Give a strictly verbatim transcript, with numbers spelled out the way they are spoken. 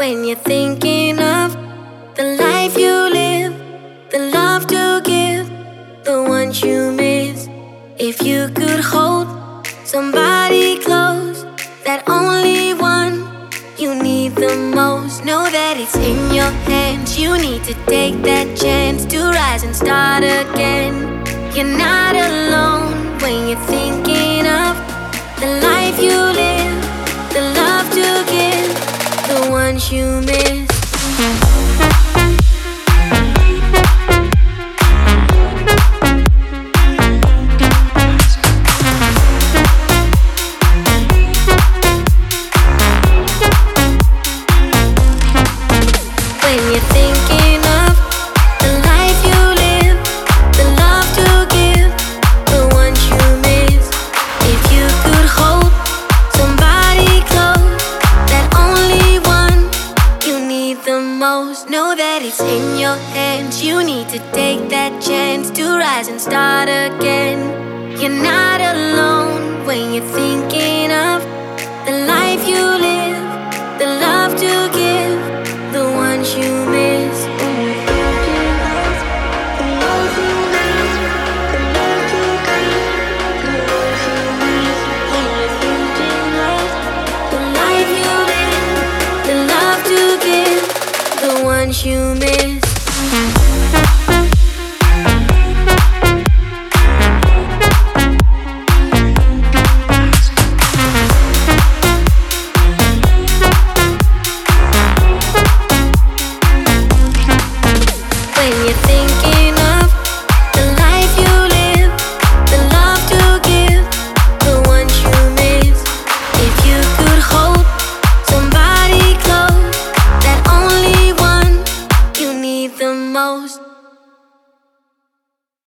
when you're thinking of the life you live, the love to give, the ones you miss. If you could hold somebody close, that only one you need the most, know that it's in your hands. You need to take that chance to rise and start again. You're not alone when you're thinking of the life you live, the love to give, the ones you miss. When you're thinking of the life you live, the love to give, the ones you miss. If you could hold somebody close, that only one you need the most, know that it's in your hands. You need to take that chance to rise and start again. You're not alone when you're thinking of the life you live,